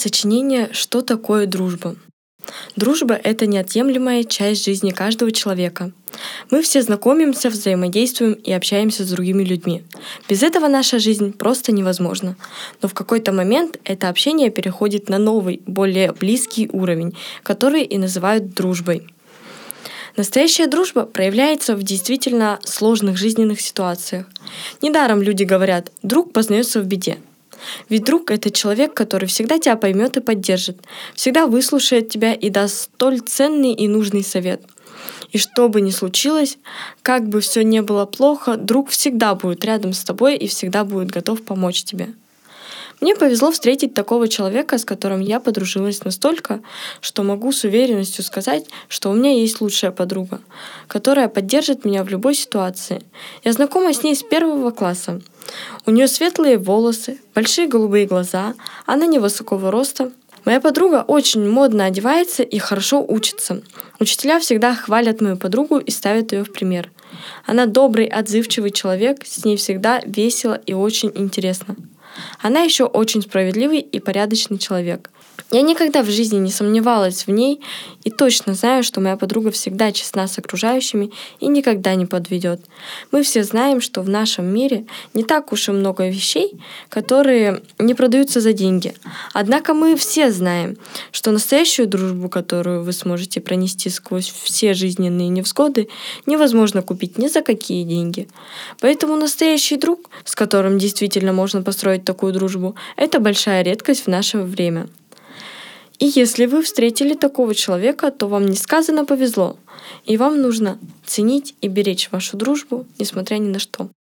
Сочинение «Что такое дружба?». Дружба — это неотъемлемая часть жизни каждого человека. Мы все знакомимся, взаимодействуем и общаемся с другими людьми. Без этого наша жизнь просто невозможна. Но в какой-то момент это общение переходит на новый, более близкий уровень, который и называют дружбой. Настоящая дружба проявляется в действительно сложных жизненных ситуациях. Недаром люди говорят «друг познается в беде». Ведь друг — это человек, который всегда тебя поймет и поддержит, всегда выслушает тебя и даст столь ценный и нужный совет. И что бы ни случилось, как бы все ни было плохо, друг всегда будет рядом с тобой и всегда будет готов помочь тебе. Мне повезло встретить такого человека, с которым я подружилась настолько, что могу с уверенностью сказать, что у меня есть лучшая подруга, которая поддержит меня в любой ситуации. Я знакома с ней с 1 класса. У нее светлые волосы, большие голубые глаза, она невысокого роста. Моя подруга очень модно одевается и хорошо учится. Учителя всегда хвалят мою подругу и ставят ее в пример. Она добрый, отзывчивый человек, с ней всегда весело и очень интересно. Она еще очень справедливый и порядочный человек. Я никогда в жизни не сомневалась в ней и точно знаю, что моя подруга всегда честна с окружающими и никогда не подведет. Мы все знаем, что в нашем мире не так уж и много вещей, которые не продаются за деньги. Однако мы все знаем, что настоящую дружбу, которую вы сможете пронести сквозь все жизненные невзгоды, невозможно купить ни за какие деньги. Поэтому настоящий друг, с которым действительно можно построить такую дружбу, это большая редкость в наше время. И если вы встретили такого человека, то вам несказанно повезло, и вам нужно ценить и беречь вашу дружбу, несмотря ни на что.